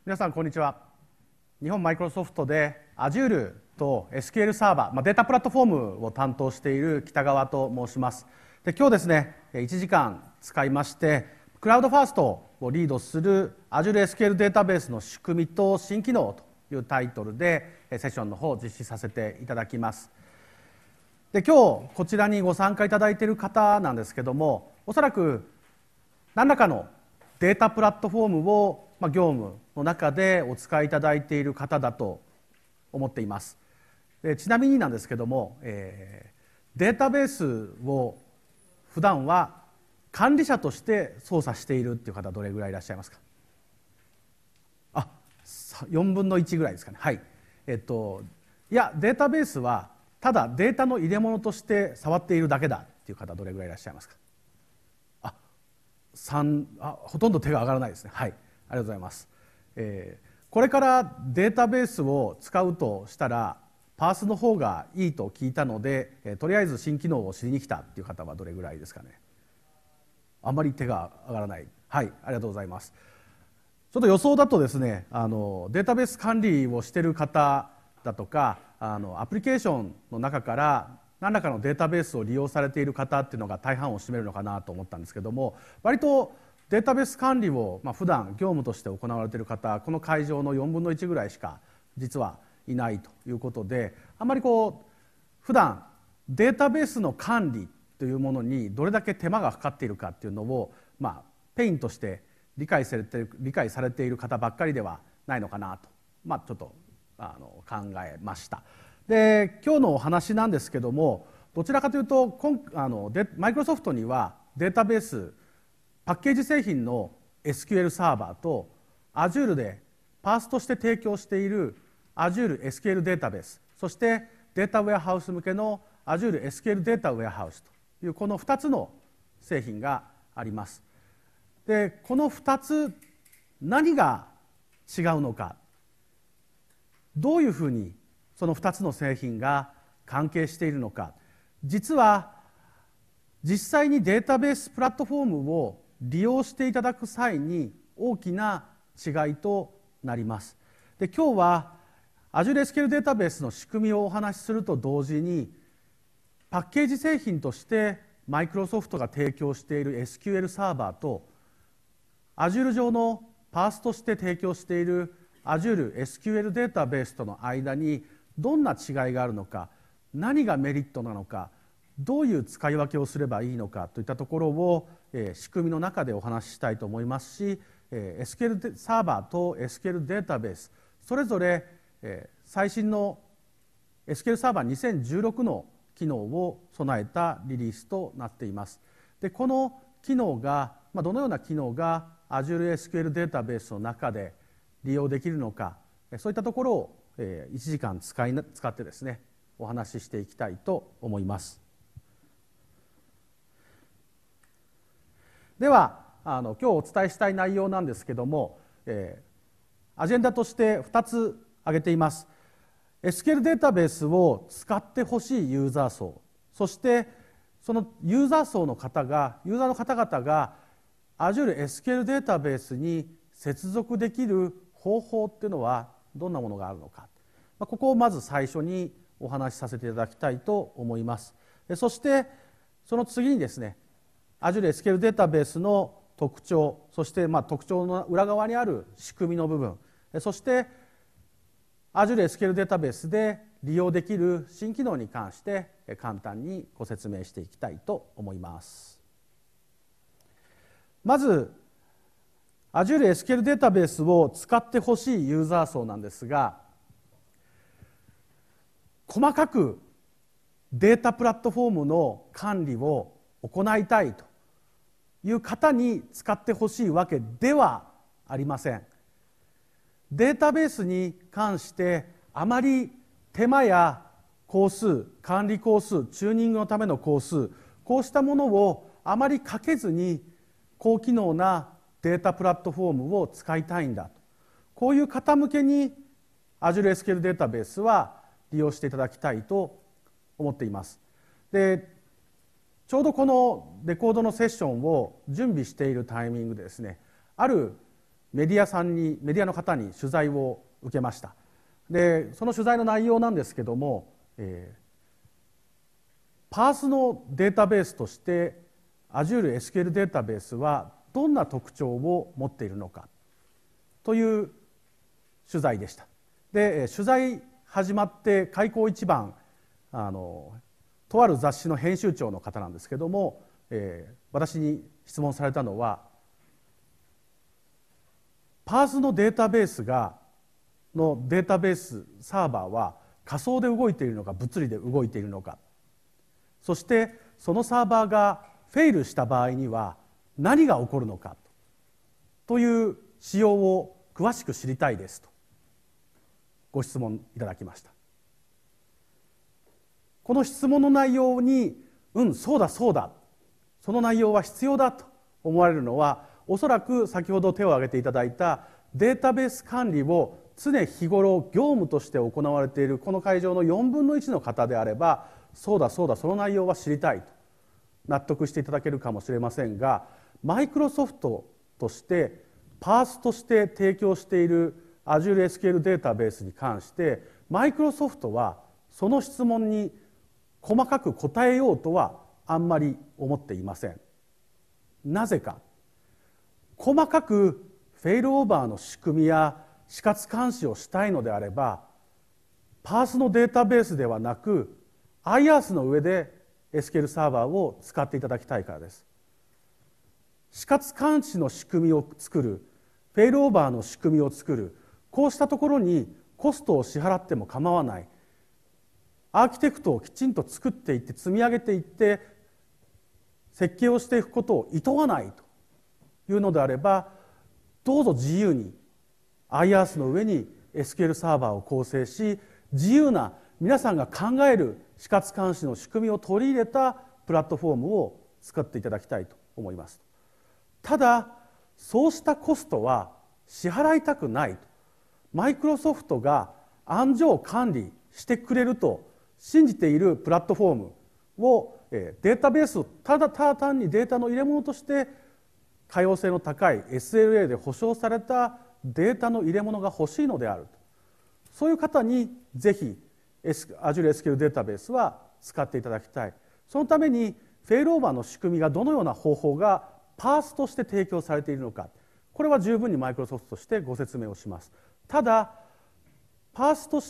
皆さんこんにちは。日本マイクロソフトで Azure と SQL サーバー、データプラットフォームを担当している北川と申します。で、今日ですね、1時間使いましてクラウドファーストをリードする Azure SQL データベースの仕組みと新機能というタイトルでセッションの方を実施させていただきます。で、今日こちらにご参加いただいている方なんですけども、おそらく何らかのデータプラットフォームを業務の中でお使いいただいている方だと思っています。で、ちなみになんですけども、データベースを普段は管理者として操作しているっていう方どれぐらいいらっしゃいますか？4分の1ぐらいですかね。はい。いや、データベースはただデータの入れ物として触っているだけだっていう方どれぐらいいらっしゃいますか？ほとんど手が挙がらないですね。はい、ありがとうございます。これからデータベースを使うとしたらパースの方がいいと聞いたので、とりあえず新機能を知りに来たっていう方はどれぐらいですかね？あんまり手が挙がらない。はい、ありがとうございます。ちょっと予想だとですね、データベース管理をしている方だとか、アプリケーションの中から何らかのデータベースを利用されている方っていうのが大半を占めるのかなと思ったんですけども、割とデータベース管理を普段業務として行われている方、この会場の4分の1ぐらいしか実はいないということで、あんまり普段データベースの管理というものにどれだけ手間がかかっているかっていうのを、ペインとして理解されている方ばっかりではないのかなと、ちょっと考えました。で、今日のお話なんですけども、どちらかというとマイクロソフトにはデータベースパッケージ製品の SQL サーバーと Azure でパースとして提供している Azure SQL データベース、そしてデータウェアハウス向けの Azure SQL データウェアハウスというこの2つの製品があります。で、この2つ何が違うのか、どういうふうにその2つの製品が関係しているのか、実は実際にデータベースプラットフォームを利用していただく際に大きな違いとなります。で、今日は Azure SQL データベースの仕組みをお話しすると同時に、パッケージ製品としてマイクロソフトが提供している SQL サーバーと Azure 上のパースとして提供している Azure SQL データベースとの間にどんな違いがあるのか、何がメリットなのか、どういう使い分けをすればいいのかといったところを仕組みの中でお話ししたいと思いますし、SQL サーバーと SQL データベースそれぞれ最新の SQL サーバー2016の機能を備えたリリースとなっています。で、この機能がどのような機能が Azure SQL データベースの中で利用できるのか、そういったところを1時間使ってですね、お話ししていきたいと思います。では今日お伝えしたい内容なんですけども、アジェンダとして2つ挙げています。 SQL データベースを使ってほしいユーザー層、そしてそのユーザーの方々が Azure SQL データベースに接続できる方法っていうのはどんなものがあるのか、ここをまず最初にお話しさせていただきたいと思います。そしてその次にですね、 Azure SQL データベースの特徴、そして特徴の裏側にある仕組みの部分、そして Azure SQL データベースで利用できる新機能に関して簡単にご説明していきたいと思います。まず Azure SQL データベースを使ってほしいユーザー層なんですが、細かくデータプラットフォームの管理を行いたいという方に使ってほしいわけではありません。データベースに関してあまり手間や工数、管理工数、チューニングのための工数、こうしたものをあまりかけずに高機能なデータプラットフォームを使いたいんだと、こういう方向けに Azure SQL データベースは利用していただきたいと思っています。で、ちょうどこのレコードのセッションを準備しているタイミングでですね、あるメディアの方に取材を受けました。でその取材の内容なんですけども、パースのデータベースとして Azure SQL データベースはどんな特徴を持っているのかという取材でした。で取材始まって開口一番とある雑誌の編集長の方なんですけども、私に質問されたのは、パースのデータベースのデータベースサーバーは仮想で動いているのか物理で動いているのか、そしてそのサーバーがフェイルした場合には何が起こるのかという仕様を詳しく知りたいですとご質問いただきました。この質問の内容にそうだそうだ、その内容は必要だと思われるのは、おそらく先ほど手を挙げていただいたデータベース管理を常日頃業務として行われているこの会場の4分の1の方であれば、そうだそうだ、その内容は知りたいと納得していただけるかもしれませんが、マイクロソフトとしてパースとして提供している Azure SQL データベースに関してマイクロソフトはその質問に細かく答えようとはあんまり思っていません。なぜか、細かくフェイルオーバーの仕組みや死活監視をしたいのであれば、パースのデータベースではなく IaaS の上で SQL サーバーを使っていただきたいからです。死活監視の仕組みを作る、フェイルオーバーの仕組みを作る、こうしたところにコストを支払っても構わない、アーキテクトをきちんと作っていって積み上げていって設計をしていくことを厭わないというのであれば、どうぞ自由に IaaS の上に SQL サーバーを構成し、自由な皆さんが考える死活監視の仕組みを取り入れたプラットフォームを使っていただきたいと思います。ただそうしたコストは支払いたくないと、マイクロソフトが案上管理してくれると信じているプラットフォームを、データベースをただ単にデータの入れ物として可用性の高い SLA で保証されたデータの入れ物が欲しいのであると、そういう方にぜひ Azure SQL データベースは使っていただきたい。そのためにフェイルオーバーの仕組みがどのような方法がパースとして提供されているのか、これは十分にマイクロソフトとしてご説明をします。ただパースとして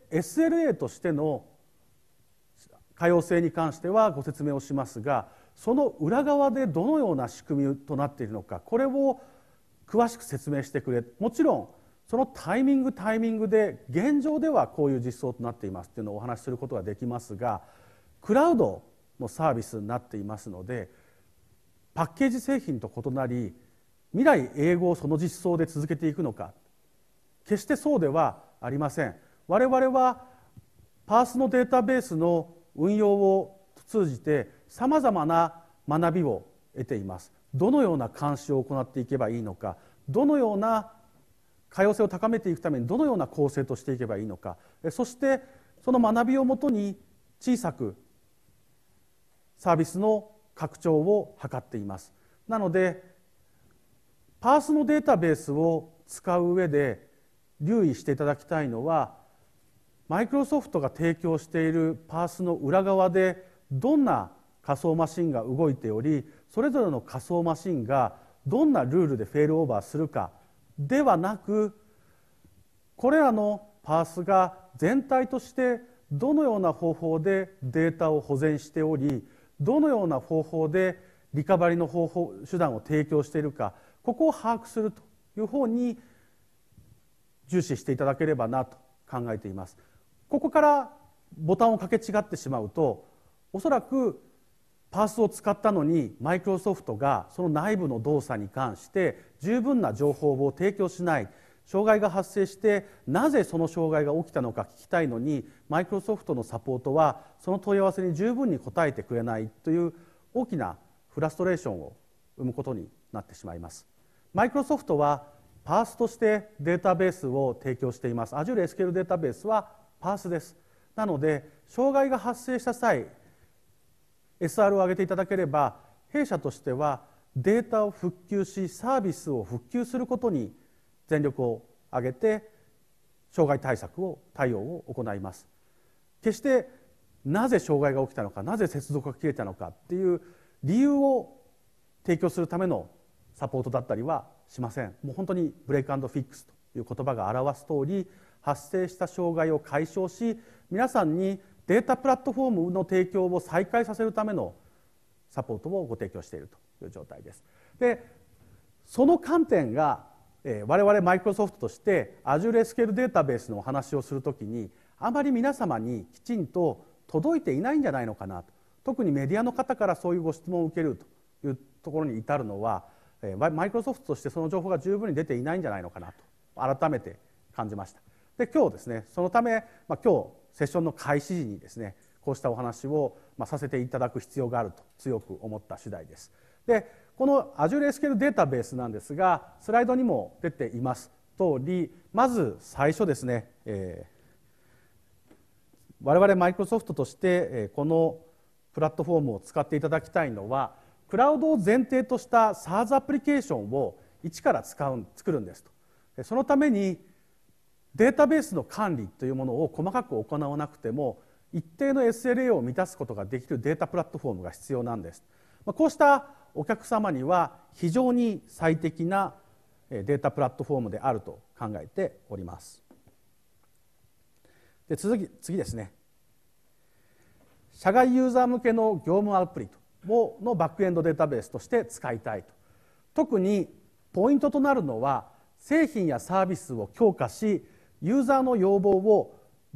SLA としての可用性に関してはご説明をしますが、その裏側でどのような仕組みとなっているのか、これを詳しく説明してくれ。もちろんそのタイミングで現状ではこういう実装となっていますっていうのをお話しすることができますが、クラウドのサービスになっていますので、パッケージ製品と異なり未来永劫その実装で続けていくのか、決してそうではありません。我々はパースのデータベースの運用を通じてさまざまな学びを得ています。どのような監視を行っていけばいいのか、どのような可用性を高めていくためにどのような構成としていけばいいのか、そしてその学びをもとに小さくサービスの拡張を図っています。なのでパースのデータベースを使う上で留意していただきたいのは、マイクロソフトが提供しているパースの裏側でどんな仮想マシンが動いており、それぞれの仮想マシンがどんなルールでフェイルオーバーするかではなく、これらのパースが全体としてどのような方法でデータを保全しており、どのような方法でリカバリの手段を提供しているか、ここを把握するという方に重視していただければなと考えています。ここからボタンを掛け違ってしまうと、おそらくパースを使ったのにマイクロソフトがその内部の動作に関して十分な情報を提供しない、障害が発生してなぜその障害が起きたのか聞きたいのに、マイクロソフトのサポートはその問い合わせに十分に答えてくれないという大きなフラストレーションを生むことになってしまいます。マイクロソフトはパースとしてデータベースを提供しています。 Azure SQL データベースはパースです。なので障害が発生した際 SR を上げていただければ、弊社としてはデータを復旧しサービスを復旧することに全力を挙げて障害対策を対応を行います。決してなぜ障害が起きたのか、なぜ接続が切れたのかっていう理由を提供するためのサポートだったりはしません。もう本当にブレイク&フィックスという言葉が表す通り、発生した障害を解消し、皆さんにデータプラットフォームの提供を再開させるためのサポートをご提供しているという状態です。で、その観点が我々マイクロソフトとして Azure SQL データベースのお話をするときにあまり皆様にきちんと届いていないんじゃないのかなと。特にメディアの方からそういうご質問を受けるというところに至るのは、マイクロソフトとしてその情報が十分に出ていないんじゃないのかなと改めて感じました。で、今日ですね、そのため、今日セッションの開始時にですね、こうしたお話をさせていただく必要があると強く思った次第です。で、この Azure SQL データベースなんですが、スライドにも出ています通り、まず最初ですね、我々マイクロソフトとしてこのプラットフォームを使っていただきたいのは、クラウドを前提とした SaaS アプリケーションを一から作るんですと。そのためにデータベースの管理というものを細かく行わなくても一定の SLA を満たすことができるデータプラットフォームが必要なんです。こうしたお客様には非常に最適なデータプラットフォームであると考えております。で、次ですね。社外ユーザー向けの業務アプリのバックエンドデータベースとして使いたいと。特にポイントとなるのは、製品やサービスを強化し、ユーザーの要望を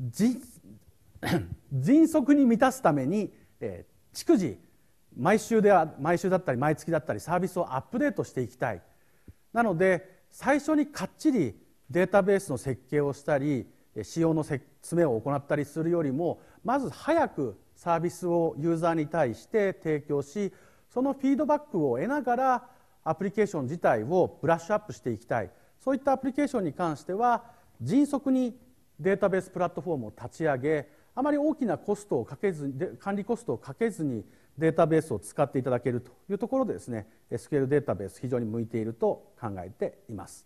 迅速に満たすために、逐次毎週だったり毎月だったりサービスをアップデートしていきたい。なので最初にかっちりデータベースの設計をしたり仕様の詰めを行ったりするよりも、まず早くサービスをユーザーに対して提供し、そのフィードバックを得ながらアプリケーション自体をブラッシュアップしていきたい。そういったアプリケーションに関しては迅速にデータベースプラットフォームを立ち上げ、あまり大きなコストをかけずに、管理コストをかけずにデータベースを使っていただけるというところでですね、SQL データベース非常に向いていると考えています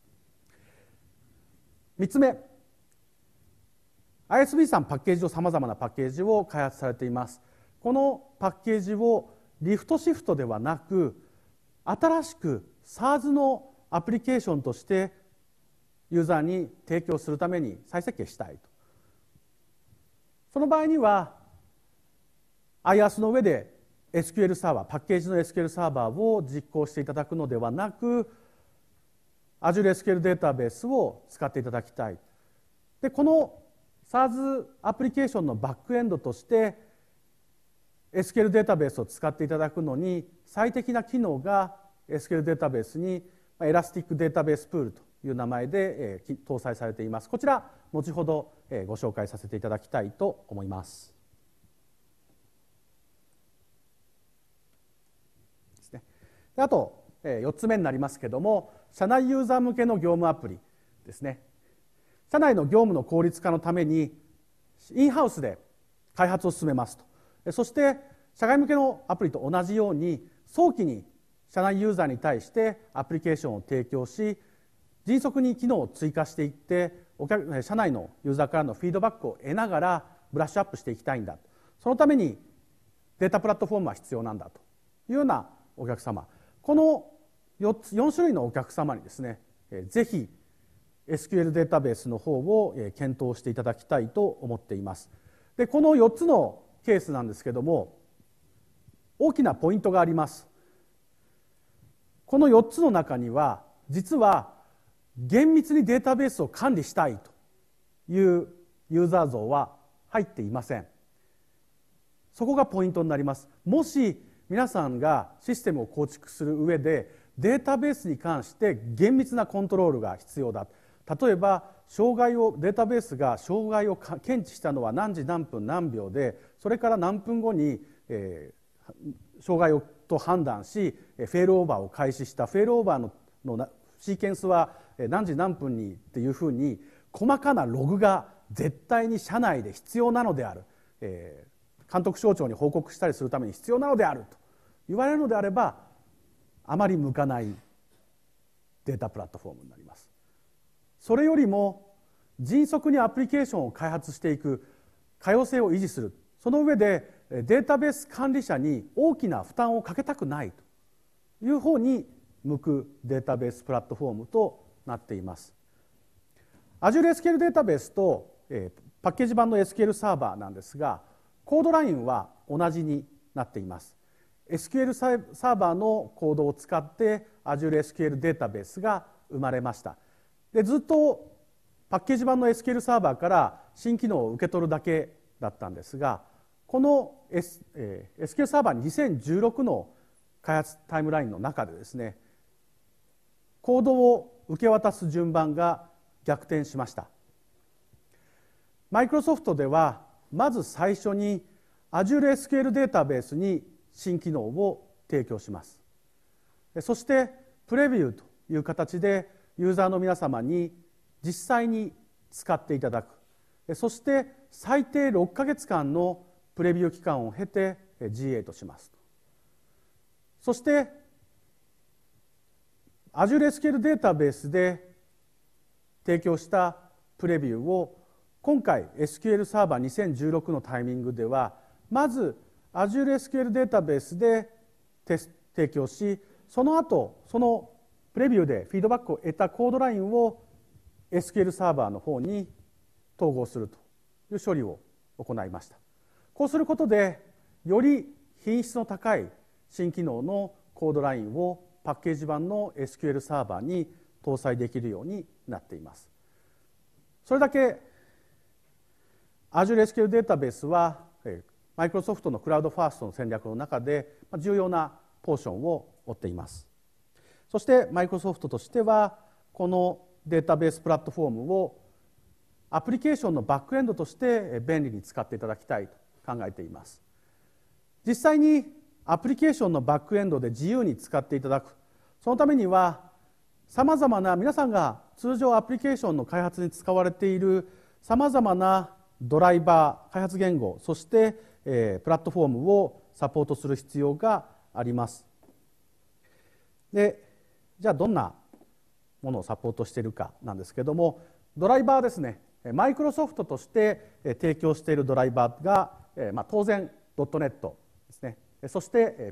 。3つ目、ISV さんパッケージをさまざまなパッケージを開発されています。このパッケージをリフトシフトではなく、新しく SaaS のアプリケーションとしてユーザーに提供するために再設計したいと。その場合には IaaS の上で SQL サーバー、パッケージの SQL サーバーを実行していただくのではなく、Azure SQL データベースを使っていただきたい。で、この SaaS アプリケーションのバックエンドとして SQL データベースを使っていただくのに最適な機能が SQL データベースにエラスティックデータベースプールという名前で搭載されています。こちら後ほどご紹介させていただきたいと思います。あと4つ目になりますけども、社内ユーザー向けの業務アプリですね。社内の業務の効率化のためにインハウスで開発を進めますと。そして社外向けのアプリと同じように早期に社内ユーザーに対してアプリケーションを提供し、迅速に機能を追加していって社内のユーザーからのフィードバックを得ながらブラッシュアップしていきたいんだ。そのためにデータプラットフォームは必要なんだというようなお客様、この4種類のお客様にですね、ぜひ SQL データベースの方を検討していただきたいと思っています。で、この4つのケースなんですけども、大きなポイントがあります。この4つの中には実は厳密にデータベースを管理したいというユーザー像は入っていません。そこがポイントになります。もし皆さんがシステムを構築する上でデータベースに関して厳密なコントロールが必要だ。例えばデータベースが障害を検知したのは何時何分何秒で、それから何分後に、障害をと判断しフェールオーバーを開始した。フェールオーバーのシーケンスは何時何分にっていうふうに細かなログが絶対に社内で必要なのである、監督省庁に報告したりするために必要なのであると言われるのであれば、あまり向かないデータプラットフォームになります。 それよりも迅速にアプリケーションを開発していく、可用性を維持する、その上でデータベース管理者に大きな負担をかけたくないという方に向くデータベースプラットフォームとなっています。 Azure SQL データベースとパッケージ版の SQL サーバーなんですが、コードラインは同じになっています。 SQL サーバーのコードを使って Azure SQL データベースが生まれました。でずっとパッケージ版の SQL サーバーから新機能を受け取るだけだったんですが、この、SQL サーバー2016の開発タイムラインの中でですね、コードを受け渡す順番が逆転しました。マイクロソフトではまず最初に Azure SQL データベースに新機能を提供します。そしてプレビューという形でユーザーの皆様に実際に使っていただく、そして最低6ヶ月間のプレビュー期間を経て GA とします。そして Azure SQL データベースで提供したプレビューを今回 SQL サーバー2016のタイミングではまず Azure SQL データベースで提供し、その後そのプレビューでフィードバックを得たコードラインを SQL サーバーの方に統合するという処理を行いました。こうすることでより品質の高い新機能のコードラインをパッケージ版の SQL サーバーに搭載できるようになっています。それだけ Azure SQL データベースはマイクロソフトのクラウドファーストの戦略の中で重要なポーションを負っています。そしてマイクロソフトとしてはこのデータベースプラットフォームをアプリケーションのバックエンドとして便利に使っていただきたいと考えています。実際にアプリケーションのバックエンドで自由に使っていただく、そのためにはさまざまな皆さんが通常アプリケーションの開発に使われているさまざまなドライバー、開発言語、そしてプラットフォームをサポートする必要があります。でじゃあどんなものをサポートしているかなんですけども、ドライバーですね、マイクロソフトとして提供しているドライバーが、当然 .NET ですね、そして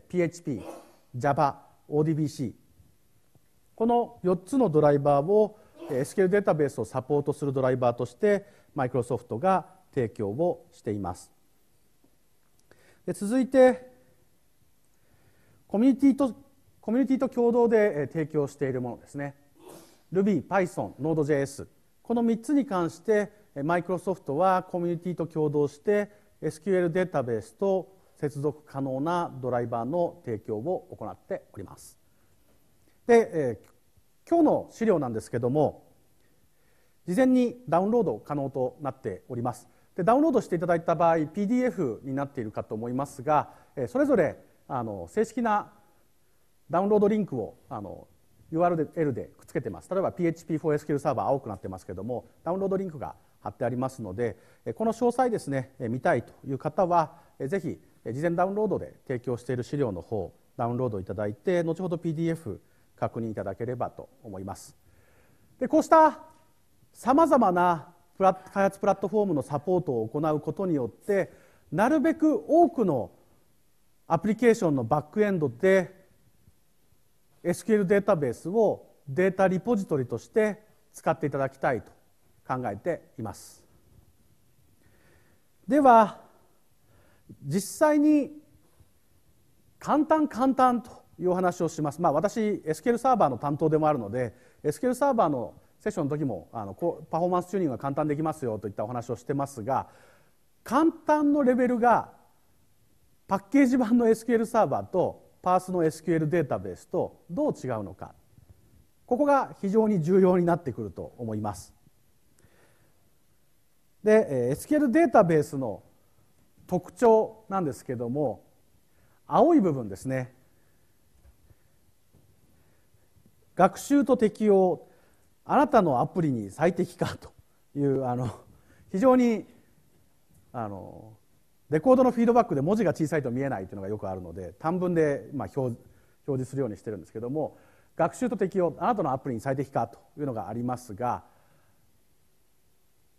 PHP、Java、ODBC、 この4つのドライバーを SQL データベースをサポートするドライバーとしてマイクロソフトが提供をしています。で続いてコミュニティと共同で提供しているものですね。Ruby、Python、Node.js、 この3つに関してマイクロソフトはコミュニティと共同して SQL データベースと接続可能なドライバーの提供を行っております。で、今日の資料なんですけども、事前にダウンロード可能となっております。でダウンロードしていただいた場合 PDF になっているかと思いますが、それぞれ正式なダウンロードリンクをURL でくっつけてます。例えば PHP for SQL サーバー青くなってますけども、ダウンロードリンクが貼ってありますので、この詳細ですね見たいという方はぜひ事前ダウンロードで提供している資料の方ダウンロードいただいて、後ほど PDF 確認いただければと思います。でこうしたさまざまな開発プラットフォームのサポートを行うことによってなるべく多くのアプリケーションのバックエンドで SQL データベースをデータリポジトリとして使っていただきたいと考えています。では実際に簡単というお話をします。私 SQL サーバーの担当でもあるので SQL サーバーのセッションの時もパフォーマンスチューニングが簡単できますよといったお話をしてますが、簡単のレベルがパッケージ版の SQL サーバーとパースの SQL データベースとどう違うのか、ここが非常に重要になってくると思います。で SQL データベースの特徴なんですけども、青い部分ですね、学習と適用、あなたのアプリに最適かという非常にレコードのフィードバックで文字が小さいと見えないというのがよくあるので短文で表示するようにしてるんですけども、学習と適用、あなたのアプリに最適かというのがありますが、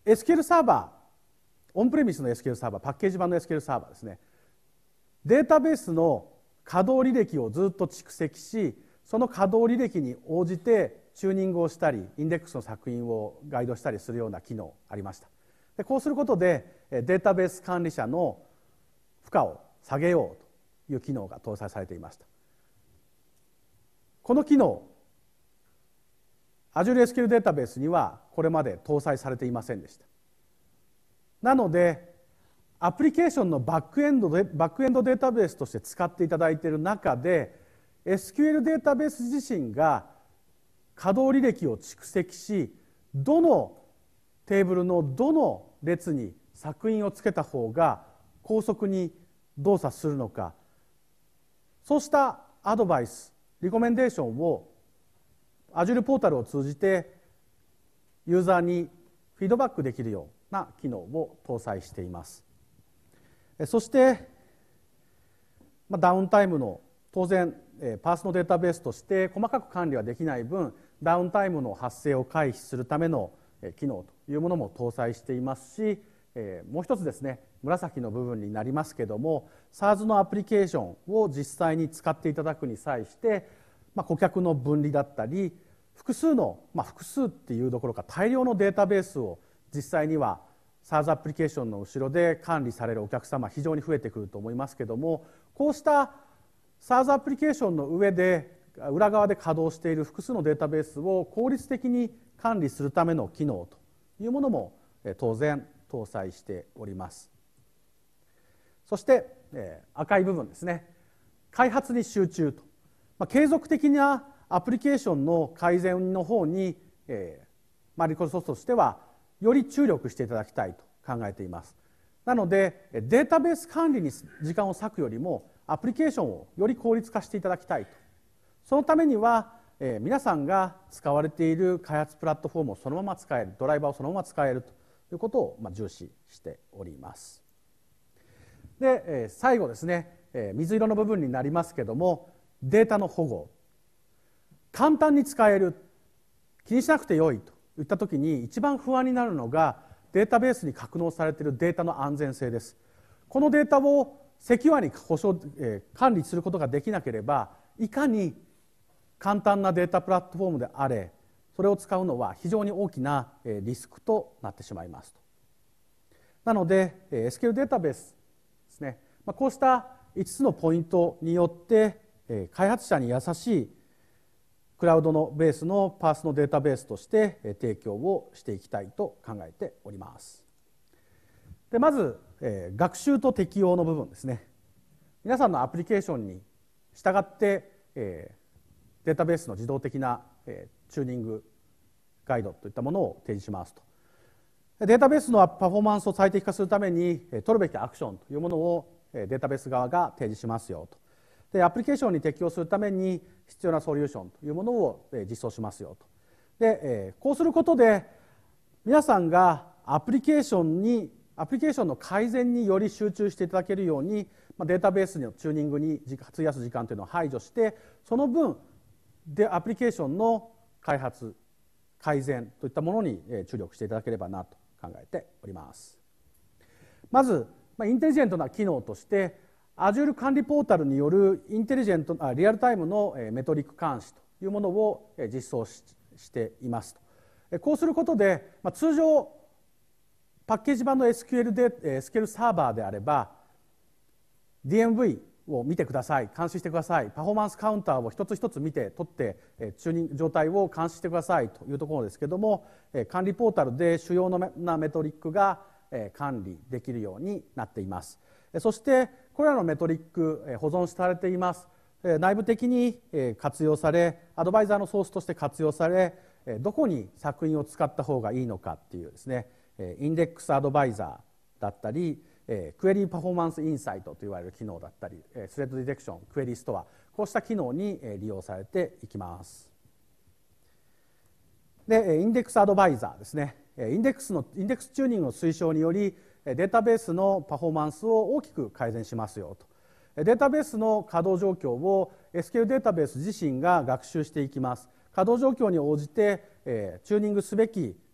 SQL サーバー、オンプレミスの SQL サーバー、パッケージ版の SQL サーバーですね、データベースの稼働履歴をずっと蓄積し、その稼働履歴に応じてチューニングをしたり、インデックスの索引をガイドしたりするような機能ありました。でこうすることでデータベース管理者の負荷を下げようという機能が搭載されていました。この機能、Azure SQL データベースにはこれまで搭載されていませんでした。なのでアプリケーションのバックエンドデータベースとして使っていただいている中で、 SQL データベース自身が稼働履歴を蓄積し、どのテーブルのどの列に索引をつけた方が高速に動作するのか、そうしたアドバイス、リコメンデーションを Azure ポータルを通じてユーザーにフィードバックできるような機能を搭載しています。そしてダウンタイムの当然パースのデータベースとして細かく管理はできない分、ダウンタイムの発生を回避するための機能というものも搭載していますし、もう一つですね、紫の部分になりますけども、 SaaS のアプリケーションを実際に使っていただくに際して、顧客の分離だったり、複数っていうどころか大量のデータベースを実際には SaaS アプリケーションの後ろで管理されるお客様非常に増えてくると思いますけども、こうした SaaS アプリケーションの上で裏側で稼働している複数のデータベースを効率的に管理するための機能というものも当然搭載しております。そして赤い部分ですね、開発に集中と、継続的なアプリケーションの改善の方にマイクロソフトとしてはより注力していただきたいと考えています。なのでデータベース管理に時間を割くよりもアプリケーションをより効率化していただきたいと。そのためには皆さんが使われている開発プラットフォームをそのまま使える、ドライバーをそのまま使えるということを重視しております。で最後ですね、水色の部分になりますけども、データの保護、簡単に使える、気にしなくてよいといった時に一番不安になるのがデータベースに格納されているデータの安全性です。このデータをセキュアに管理することができなければ、いかに簡単なデータプラットフォームであれ、それを使うのは非常に大きなリスクとなってしまいますと。なので SQL データベースですね、こうした5つのポイントによって開発者に優しいクラウドのベースのパースのデータベースとして提供をしていきたいと考えております。でまず学習と適用の部分ですね。皆さんのアプリケーションに従ってデータベースの自動的なチューニングガイドといったものを提示しますと。データベースのパフォーマンスを最適化するために取るべきアクションというものをデータベース側が提示しますよと。でアプリケーションに適用するために必要なソリューションというものを実装しますよと。でこうすることで皆さんがアプリケーションの改善により集中していただけるようにデータベースのチューニングに費やす時間というのを排除して、その分でアプリケーションの開発改善といったものに注力していただければなと考えております。まずインテリジェントな機能として Azure 管理ポータルによるインテリジェントリアルタイムのメトリック監視というものを実装していますと。こうすることで通常パッケージ版の SQL サーバーであれば DMV を見てください、監視してください、パフォーマンスカウンターを一つ一つ見て取ってチューニング状態を監視してくださいというところですけれども、管理ポータルで主要なメトリックが管理できるようになっています。そしてこれらのメトリック保存されています。内部的に活用され、アドバイザーのソースとして活用され、どこに索引を使った方がいいのかっていうですね、インデックスアドバイザーだったり、クエリーパフォーマンスインサイトといわれる機能だったり、スレッドディテクション、クエリーストア、こうした機能に利用されていきます。でインデックスアドバイザーですね、インデックスチューニングの推奨によりデータベースのパフォーマンスを大きく改善しますよと。データベースの稼働状況を SQL データベース自身が学習していきます。稼働状況に応じてチューニングすべき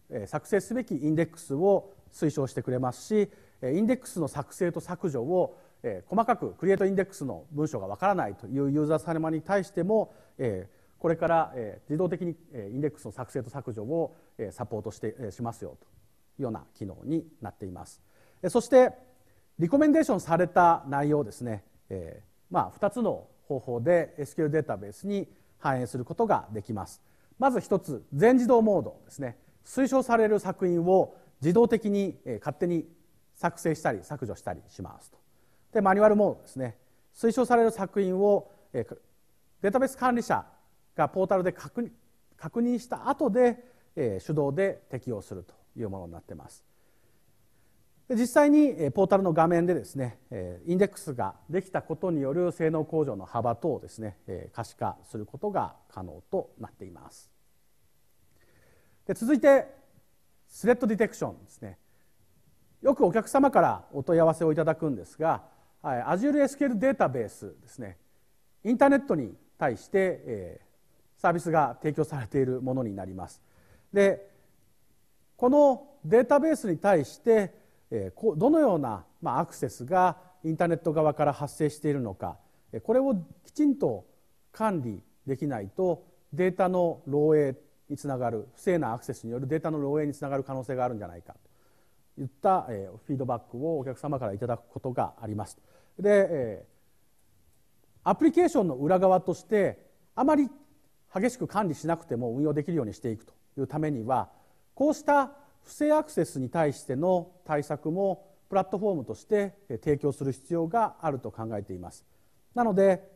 作成すべきインデックスを推奨してくれますし、インデックスの作成と削除を細かくクリエイトインデックスの文章がわからないというユーザー様に対してもこれから自動的にインデックスの作成と削除をサポートしますよというような機能になっています。そしてリコメンデーションされた内容をですね、2つの方法で SQL データベースに反映することができます。まず一つ、全自動モードですね。推奨される作品を自動的に勝手に作成したり削除したりしますと。でマニュアルモードですね。推奨される作品をデータベース管理者がポータルで確認した後で手動で適用するというものになっています。で実際にポータルの画面でですねインデックスができたことによる性能向上の幅等をですね可視化することが可能となっています。で続いてスレッドディテクションですね。よくお客様からお問い合わせをいただくんですが、Azure SQL データベースですね、インターネットに対してサービスが提供されているものになります。でこのデータベースに対してどのようなアクセスがインターネット側から発生しているのか、これをきちんと管理できないとデータの漏洩につながる、不正なアクセスによるデータの漏洩につながる可能性があるんじゃないかといったフィードバックをお客様からいただくことがあります。でアプリケーションの裏側としてあまり激しく管理しなくても運用できるようにしていくというためには、こうした不正アクセスに対しての対策もプラットフォームとして提供する必要があると考えています。なので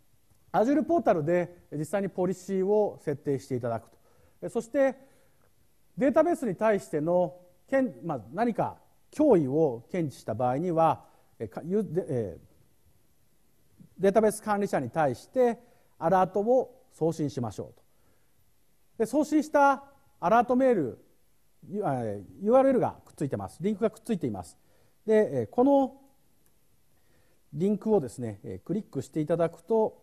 Azure ポータルで実際にポリシーを設定していただくと、そしてデータベースに対しての何か脅威を検知した場合にはデータベース管理者に対してアラートを送信しましょうと。で送信したアラートメールURL がくっついてます。リンクがくっついています。でこのリンクをですねクリックしていただくと、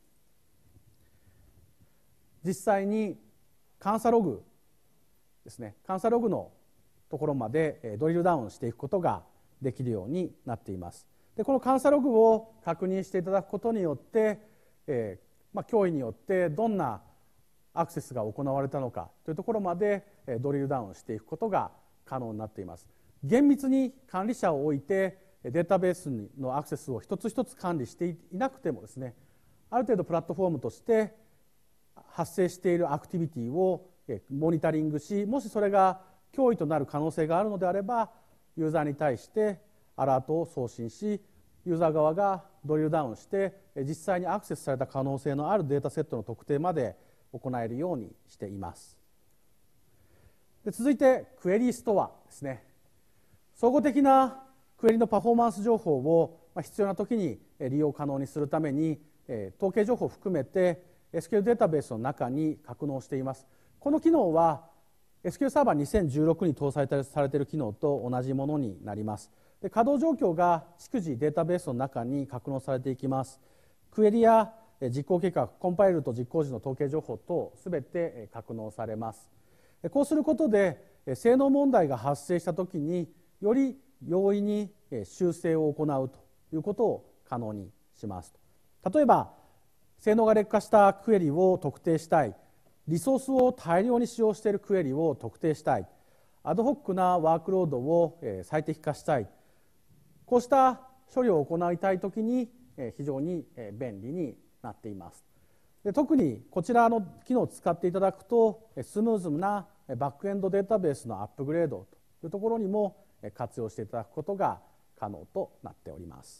実際に監査ログですね、監査ログのところまでドリルダウンしていくことができるようになっています。でこの監査ログを確認していただくことによって脅威によってどんなアクセスが行われたのかというところまでドリルダウンしていくことが可能になっています。厳密に管理者を置いてデータベースのアクセスを一つ一つ管理していなくてもですね、ある程度プラットフォームとして発生しているアクティビティをモニタリングし、もしそれが脅威となる可能性があるのであればユーザーに対してアラートを送信し、ユーザー側がドリルダウンして実際にアクセスされた可能性のあるデータセットの特定まで行えるようにしています。で続いてクエリーストアですね。総合的なクエリのパフォーマンス情報を必要な時に利用可能にするために統計情報を含めて SQL データベースの中に格納しています。この機能は SQL サーバー2016に搭載されている機能と同じものになります。で稼働状況が逐次データベースの中に格納されていきます。クエリや実行計画、コンパイルと実行時の統計情報等すべて格納されます。こうすることで性能問題が発生したときにより容易に修正を行うということを可能にします。例えば性能が劣化したクエリを特定したい、リソースを大量に使用しているクエリを特定したい、アドホックなワークロードを最適化したい、こうした処理を行いたいときに非常に便利になっています。で特にこちらの機能を使っていただくとスムーズなバックエンドデータベースのアップグレードというところにも活用していただくことが可能となっております。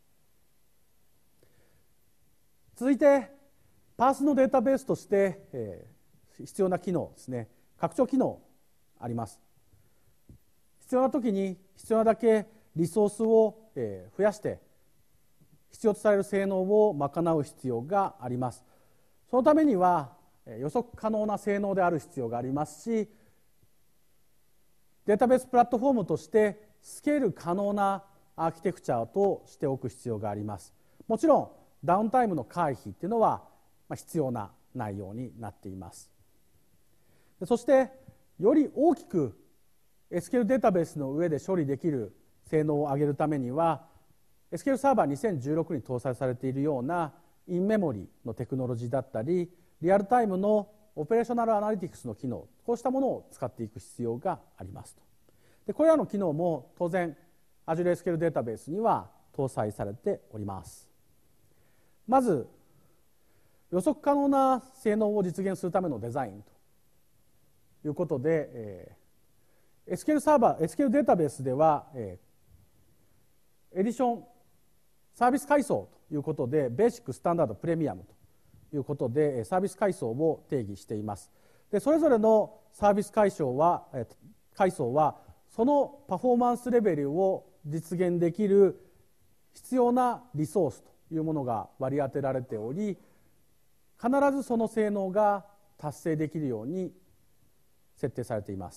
続いてパースのデータベースとして必要な機能ですね、拡張機能あります。必要な時に必要なだけリソースを増やして必要とされる性能を賄う必要があります。そのためには予測可能な性能である必要がありますし、データベースプラットフォームとしてスケール可能なアーキテクチャとしておく必要があります。もちろんダウンタイムの回避というのは必要な内容になっています。そしてより大きく SQL データベースの上で処理できる性能を上げるためには SQL サーバー2016に搭載されているようなインメモリのテクノロジーだったりリアルタイムのオペレーショナルアナリティクスの機能、こうしたものを使っていく必要がありますと。でこれらの機能も当然 Azure SQL データベースには搭載されております。まず予測可能な性能を実現するためのデザインということで、SQL サーバー SQL データベースでは、エディションサービス階層ということでベーシック、スタンダード、プレミアムということでサービス階層を定義しています。でそれぞれのサービス階層はそのパフォーマンスレベルを実現できる必要なリソースというものが割り当てられており、必ずその性能が達成できるように設定されています。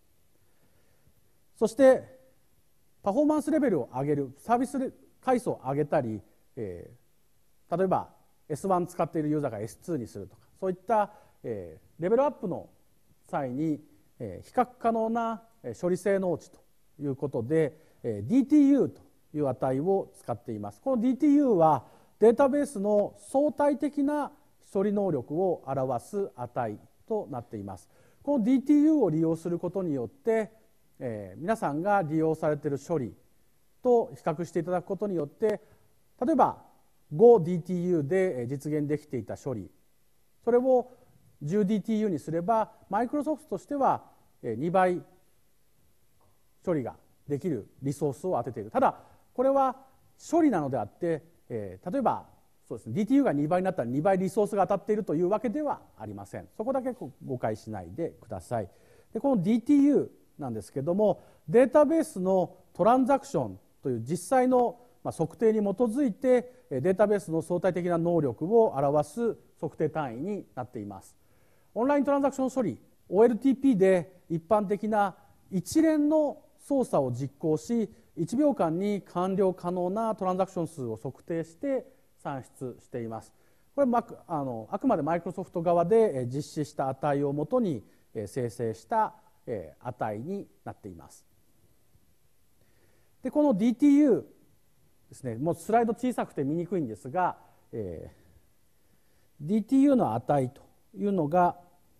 そしてパフォーマンスレベルを上げるサービス階層を上げたり、例えば S1 使っているユーザーが S2 にするとか、そういった、レベルアップの際に、比較可能な処理性能値ということで、DTU という値を使っています。この DTU はデータベースの相対的な処理能力を表す値となっています。この DTU を利用することによって、皆さんが利用されている処理と比較していただくことによって、例えば 5DTU で実現できていた処理、それを 10DTU にすればマイクロソフトとしては2倍処理ができるリソースを当てている。ただこれは処理なのであって、例えばそうですね、DTU が2倍になったら2倍リソースが当たっているというわけではありません。そこだけ誤解しないでください。でこの DTU なんですけども、データベースのトランザクションという実際の測定に基づいてデータベースの相対的な能力を表す測定単位になっています。オンライントランザクション処理 OLTP で一般的な一連の操作を実行し1秒間に完了可能なトランザクション数を測定して算出しています。これはあくまでマイクロソフト側で実施した値をもとに生成した値になっています。でこの DTU ですね、もうスライド小さくて見にくいんですが、DTU の値というのが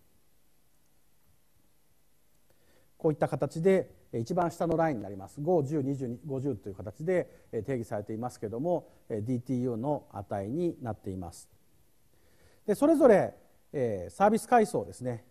こういった形で一番下のラインになります。5、10、20、50という形で定義されていますけれども、DTU の値になっています。でそれぞれサービス階層ですね、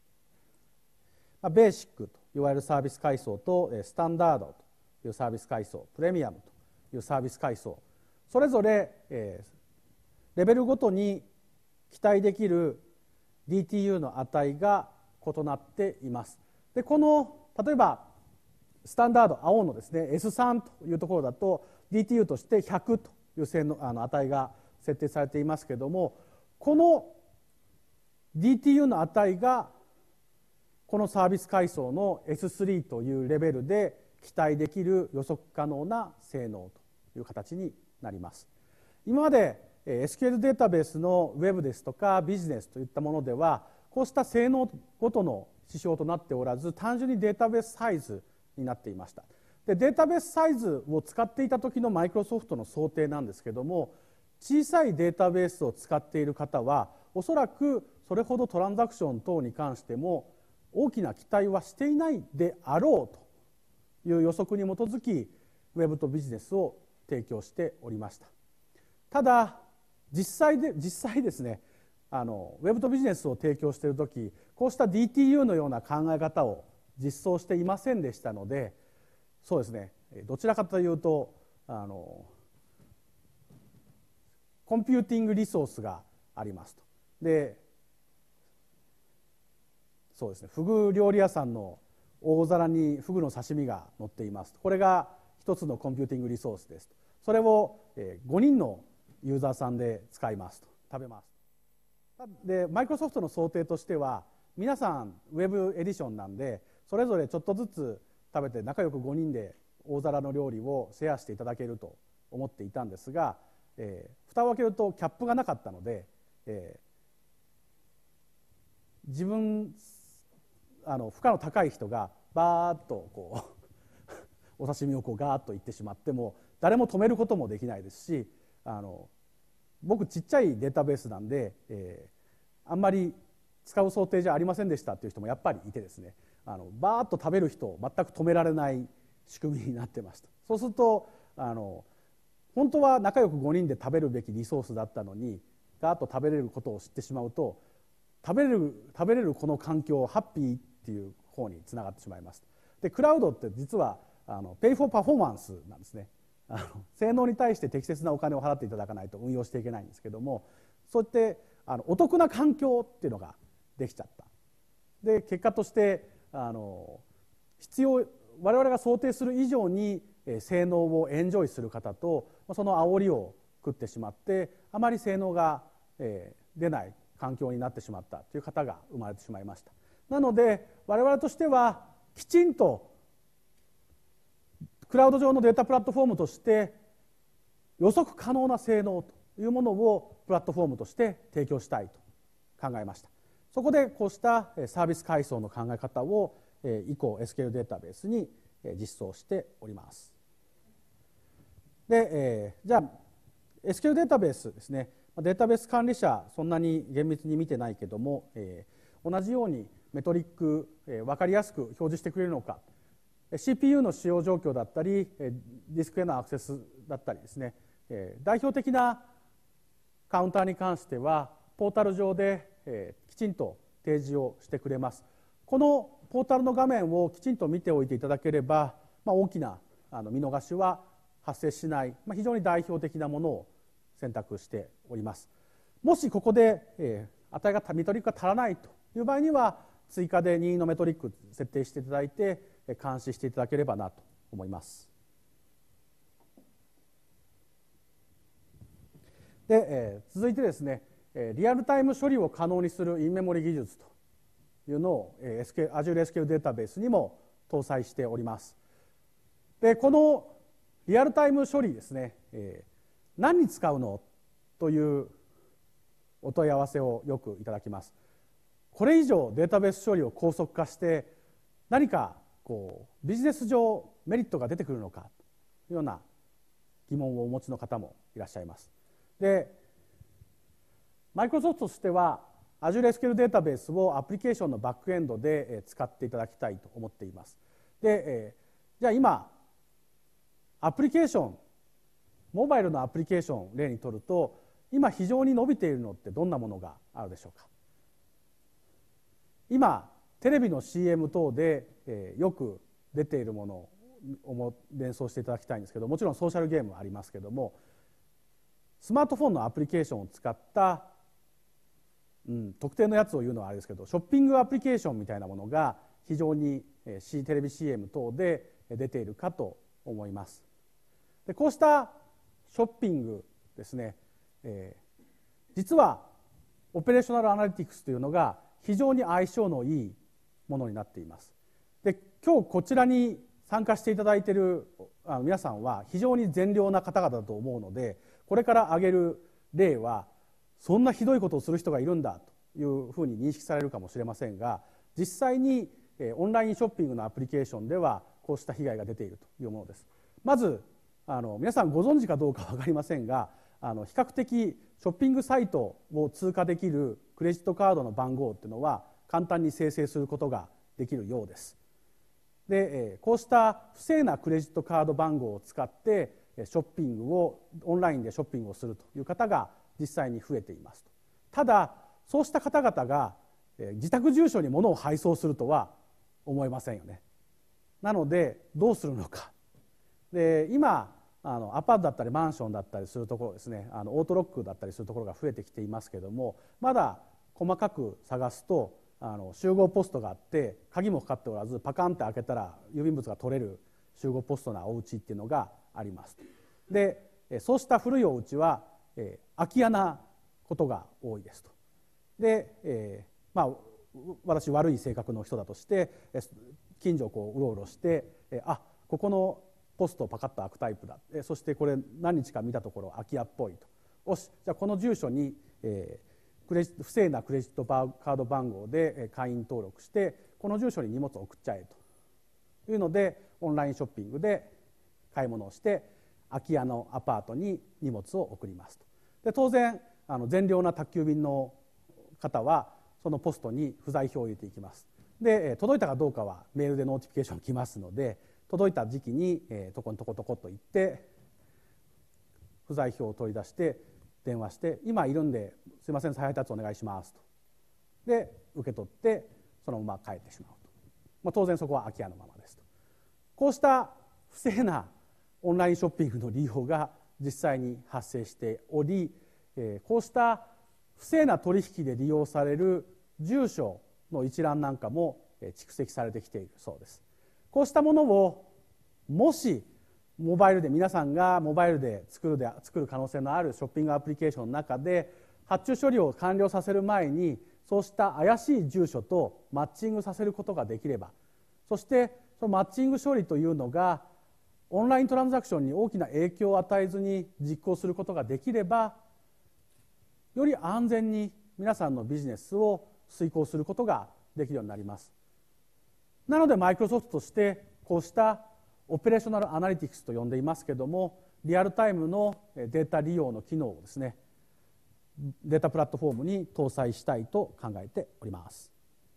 ベーシックといわれるサービス階層とスタンダードというサービス階層、プレミアムというサービス階層、それぞれレベルごとに期待できる DTU の値が異なっています。でこの例えばスタンダード青のですね S3 というところだと DTU として100という値が設定されていますけれども、この DTU の値がこのサービス階層の S3 というレベルで期待できる予測可能な性能という形になります。今まで SQL データベースの Web ですとかビジネスといったものではこうした性能ごとの指標となっておらず、単純にデータベースサイズになっていました。でデータベースサイズを使っていた時のマイクロソフトの想定なんですけども、小さいデータベースを使っている方はおそらくそれほどトランザクション等に関しても大きな期待はしていないであろうという予測に基づきウェブとビジネスを提供しておりました。ただ実際ですね、ウェブとビジネスを提供している時、こうした DTU のような考え方を実装していませんでしたので、そうですね、どちらかというとコンピューティングリソースがありますと。でそうですね、フグ料理屋さんの大皿にフグの刺身が乗っていますと。これが一つのコンピューティングリソースですと。それを5人のユーザーさんで使いますと、食べますと。でマイクロソフトの想定としては皆さんウェブエディションなんでそれぞれちょっとずつ食べて仲良く5人で大皿の料理をシェアしていただけると思っていたんですが、蓋を開けるとキャップがなかったので、自分負荷の高い人がバーッとこうお刺身をこうガーッといってしまっても誰も止めることもできないですし、僕ちっちゃいデータベースなんで、あんまり使う想定じゃありませんでしたっていう人もやっぱりいてですね、バーッと食べる人を全く止められない仕組みになってました。そうすると本当は仲良く5人で食べるべきリソースだったのにガーッと食べれることを知ってしまうと食べれるこの環境ハッピーっていう方につながってしまいます。でクラウドって実はペイフォーパフォーマンスなんですね。性能に対して適切なお金を払っていただかないと運用していけないんですけども、そうやってお得な環境っていうのができちゃった。で結果として我々が想定する以上に性能をエンジョイする方とその煽りを食ってしまってあまり性能が出ない環境になってしまったという方が生まれてしまいました。なので我々としてはきちんとクラウド上のデータプラットフォームとして予測可能な性能というものをプラットフォームとして提供したいと考えました。そこでこうしたサービス階層の考え方を以降 SQL データベースに実装しております。で、じゃあ SQL データベースですね、データベース管理者そんなに厳密に見てないけども、同じようにメトリック分かりやすく表示してくれるのか、 CPU の使用状況だったりディスクへのアクセスだったりですね、代表的なカウンターに関してはポータル上できちんと提示をしてくれます。このポータルの画面をきちんと見ておいていただければ、大きな見逃しは発生しない、非常に代表的なものを選択しております。もしここで値がメトリックが足らないという場合には追加で任意のメトリック設定していただいて監視していただければなと思います。で、続いてですね、リアルタイム処理を可能にするインメモリ技術というのを Azure SQL データベースにも搭載しております。でこのリアルタイム処理ですね、何に使うのというお問い合わせをよくいただきます。これ以上データベース処理を高速化して何かビジネス上メリットが出てくるのかというような疑問をお持ちの方もいらっしゃいます。でマイクロソフトとしては Azure SQL データベースをアプリケーションのバックエンドで使っていただきたいと思っています。でじゃあ今アプリケーションモバイルのアプリケーション例にとると今非常に伸びているのってどんなものがあるでしょうか。今テレビの CM 等でよく出ているものを連想していただきたいんですけど、もちろんソーシャルゲームはありますけども、スマートフォンのアプリケーションを使った、特定のやつを言うのはあれですけどショッピングアプリケーションみたいなものが非常にテレビ CM 等で出ているかと思います。でこうしたショッピングですね、実はオペレーショナルアナリティクスというのが非常に相性のいいものになっています。で今日こちらに参加していただいている皆さんは非常に善良な方々だと思うので、これから挙げる例はそんなひどいことをする人がいるんだというふうに認識されるかもしれませんが、実際にオンラインショッピングのアプリケーションではこうした被害が出ているというものです。まず皆さんご存知かどうか分かりませんが、比較的ショッピングサイトを通過できるクレジットカードの番号っていうのは簡単に生成することができるようです。でこうした不正なクレジットカード番号を使ってオンラインでショッピングをするという方が実際に増えています。ただそうした方々が自宅住所に物を配送するとは思えませんよね。なのでどうするのか。で今アパートだったりマンションだったりするところですね、オートロックだったりするところが増えてきていますけども、まだ細かく探すと集合ポストがあって鍵もかかっておらずパカンって開けたら郵便物が取れる集合ポストなお家っていうのがあります。でそうした古いお家は空き家なことが多いですと。で、私悪い性格の人だとして近所をうろうろしてここのポストをパカッと開くタイプだ、そしてこれ何日か見たところ空き家っぽいと、よしじゃあこの住所に不正なクレジットカード番号で会員登録してこの住所に荷物を送っちゃえというので、オンラインショッピングで買い物をして空き家のアパートに荷物を送りますと。で当然善良な宅急便の方はそのポストに不在票を入れていきます。で届いたかどうかはメールでノーティフィケーション来ますので、届いた時期にトコトコトコと言って不在票を取り出して電話して、今いるんですいません再配達お願いしますと。で受け取ってそのまま帰ってしまうと、当然そこは空き家のままですと。こうした不正なオンラインショッピングの利用が実際に発生しており、こうした不正な取引で利用される住所の一覧なんかも蓄積されてきているそうです。こうしたものをもしモバイルで皆さんがモバイルで作る可能性のあるショッピングアプリケーションの中で発注処理を完了させる前にそうした怪しい住所とマッチングさせることができれば、そしてそのマッチング処理というのがオンライントランザクションに大きな影響を与えずに実行することができれば、より安全に皆さんのビジネスを遂行することができるようになります。なのでマイクロソフトとしてこうしたオペレーショナルアナリティクスと呼んでいますけれども、リアルタイムのデータ利用の機能をですね、データプラットフォームに搭載したいと考えております。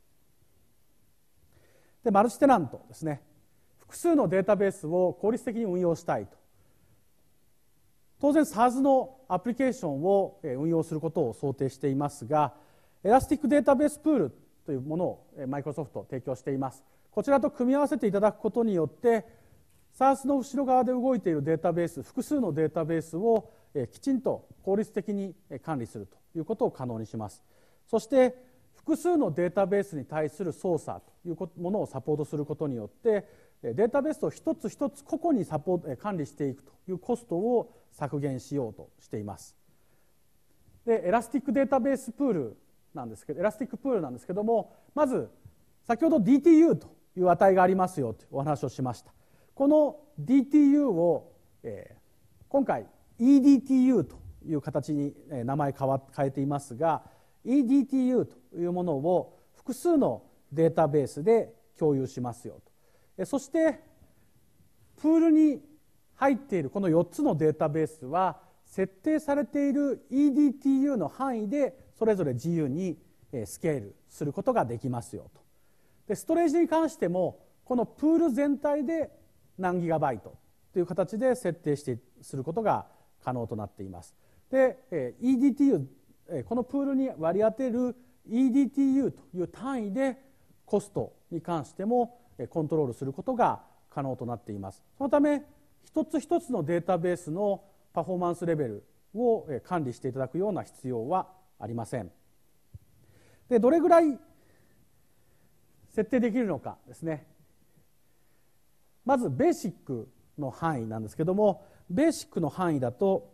でマルチテナントですね、複数のデータベースを効率的に運用したいと。当然 SaaS のアプリケーションを運用することを想定していますが、エラスティックデータベースプールというものをマイクロソフト提供しています。こちらと組み合わせていただくことによって SaaS の後ろ側で動いているデータベース、複数のデータベースをきちんと効率的に管理するということを可能にします。そして複数のデータベースに対する操作というものをサポートすることによってデータベースを一つ一つ個々に管理していくというコストを削減しようとしています。でエラスティックデータベースプールなんですけど、エラスティックプールなんですけども、まず先ほど DTU という値がありますよというお話をしました。この DTU を、今回 eDTU という形に名前変えていますが、 eDTU というものを複数のデータベースで共有しますよと。そしてプールに入っているこの4つのデータベースは設定されている eDTU の範囲でそれぞれ自由にスケールすることができますよと。でストレージに関してもこのプール全体で何ギガバイトという形で設定することが可能となっています。で eDTU、このプールに割り当てる eDTU という単位でコストに関してもコントロールすることが可能となっています。そのため一つ一つのデータベースのパフォーマンスレベルを管理していただくような必要はありません。でどれぐらい設定できるのかですね。まずベーシックの範囲なんですけども、ベーシックの範囲だと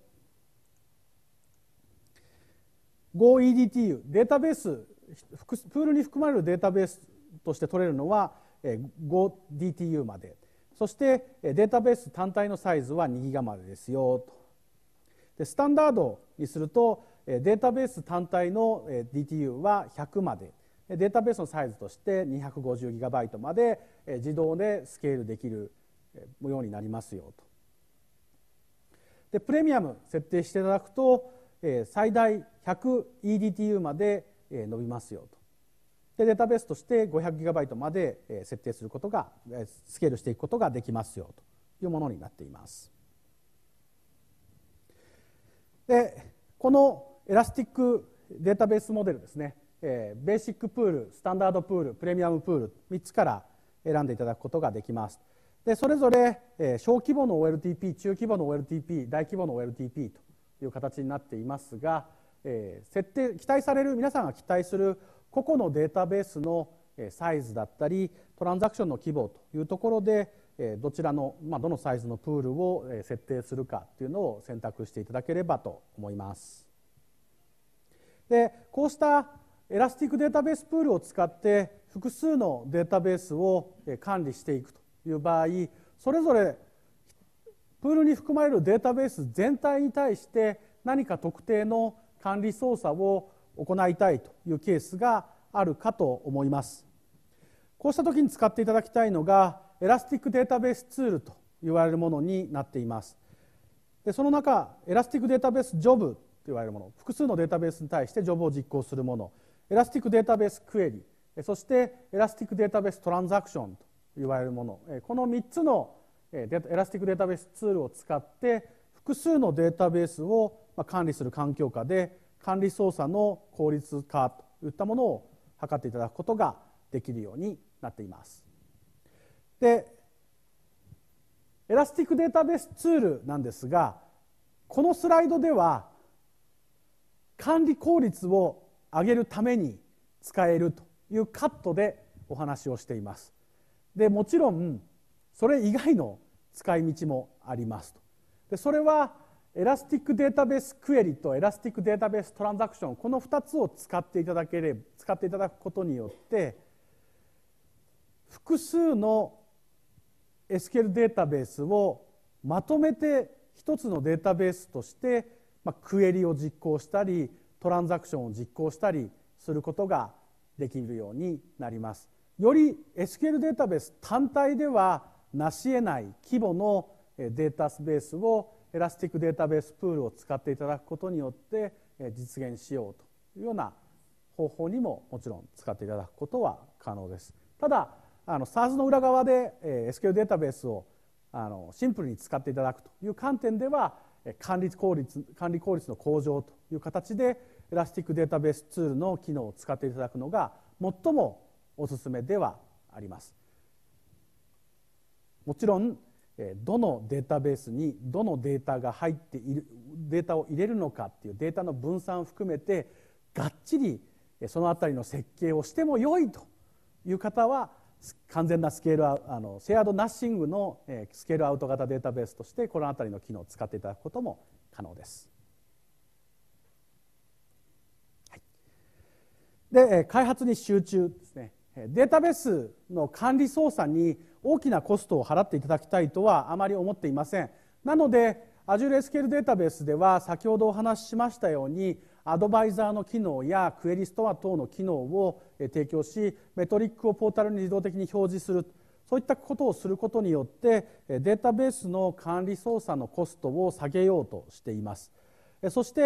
5eDTU、 データベースプールに含まれるデータベースとして取れるのは 5DTU まで、そしてデータベース単体のサイズは2ギガまでですよと。でスタンダードにするとデータベース単体の DTU は100まで、データベースのサイズとして250ギガバイトまで自動でスケールできるようになりますよと。でプレミアム設定していただくと最大 100eDTU まで伸びますよと。でデータベースとして500ギガバイトまで設定することがスケールしていくことができますよというものになっています。でこのエラスティックデータベースモデルですね、ベーシックプール、スタンダードプール、プレミアムプール3つから選んでいただくことができます。でそれぞれ小規模の OLTP、 中規模の OLTP、 大規模の OLTP という形になっていますが、期待される、皆さんが期待する個々のデータベースのサイズだったりトランザクションの規模というところでどちらの、どのサイズのプールを設定するかというのを選択していただければと思います。でこうしたエラスティックデータベースプールを使って複数のデータベースを管理していくという場合、それぞれプールに含まれるデータベース全体に対して何か特定の管理操作を行いたいというケースがあるかと思います。 こうした時に使っていただきたいのがエラスティックデータベースツールと言われるものになっています。でその中、エラスティックデータベースジョブと言われるもの、複数のデータベースに対してジョブを実行するもの、エラスティックデータベースクエリ、そしてエラスティックデータベーストランザクションと言われるもの、この3つのエラスティックデータベースツールを使って複数のデータベースを管理する環境下で管理操作の効率化といったものを図っていただくことができるようになっています。でエラスティックデータベースツールなんですが、このスライドでは管理効率を上げるために使えるというカットでお話をしています。でもちろんそれ以外の使い道もありますと。でそれはエラスティックデータベースクエリとエラスティックデータベーストランザクション、この2つを使っていただくことによって複数の SQL データベースをまとめて一つのデータベースとしてクエリを実行したりトランザクションを実行したりすることができるようになります。より SQL データベース単体では成し得ない規模のデータベースをエラスティックデータベースプールを使っていただくことによって実現しようというような方法にももちろん使っていただくことは可能です。ただSaaS の裏側で SQL データベースをシンプルに使っていただくという観点では管理効率の向上という形でエラスティックデータベースツールの機能を使っていただくのが最もおすすめではあります。もちろんどのデータベースにどのデータが入っているデータを入れるのかっていうデータの分散を含めてがっちりそのあたりの設計をしても良いという方は完全なスケールシェアードナッシングのスケールアウト型データベースとしてこのあたりの機能を使っていただくことも可能です。はい、で開発に集中ですね。データベースの管理操作に大きなコストを払っていただきたいとはあまり思っていません。なので Azure SQL データベースでは先ほどお話ししましたようにアドバイザーの機能やクエリストア等の機能を提供しメトリックをポータルに自動的に表示する、そういったことをすることによってデータベースの管理操作のコストを下げようとしています。そして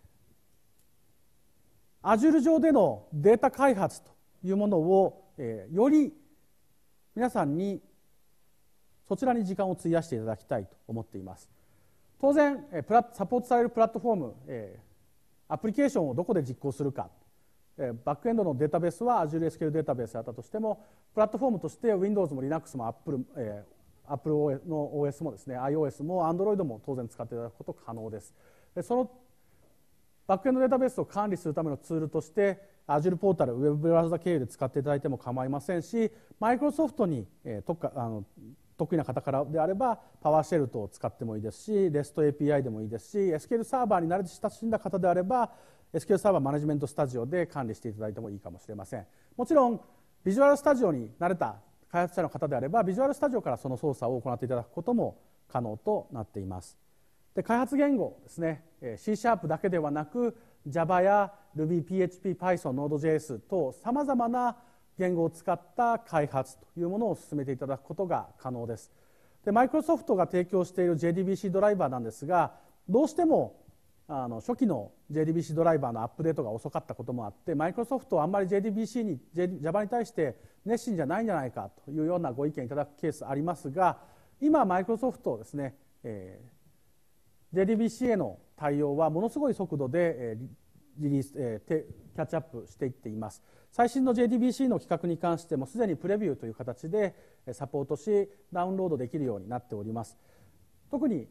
Azure 上でのデータ開発というものをより皆さんにそちらに時間を費やしていただきたいと思っています。当然サポートされるプラットフォームアプリケーションをどこで実行するか、バックエンドのデータベースは Azure SQL データベースだったとしてもプラットフォームとして Windows も Linux も Apple の OS もですね iOS も Android も当然使っていただくこと可能です。そのバックエンドデータベースを管理するためのツールとして Azure ポータル、ウェブブラウザ経由で使っていただいても構いませんし、マイクロソフトに得意な方からであれば PowerShell 等を使ってもいいですし REST API でもいいですし SQL サーバーに慣れ親しんだ方であれば SQL サーバーマネジメントスタジオで管理していただいてもいいかもしれません。もちろんビジュアルスタジオに慣れた開発者の方であればビジュアルスタジオからその操作を行っていただくことも可能となっています。で開発言語ですね、C# だけではなく Java や Ruby、PHP、Python、Node.js 等さまざまな言語を使った開発というものを進めていただくことが可能です。でマイクロソフトが提供している JDBC ドライバーなんですが、どうしても初期の JDBC ドライバーのアップデートが遅かったこともあってマイクロソフトはあんまり JDBC に Java に対して熱心じゃないんじゃないかというようなご意見いただくケースありますが、今マイクロソフトですね、JDBC への対応はものすごい速度でリリース、キャッチアップしていっています。最新の JDBC の規格に関してもすでにプレビューという形でサポートしダウンロードできるようになっております。特に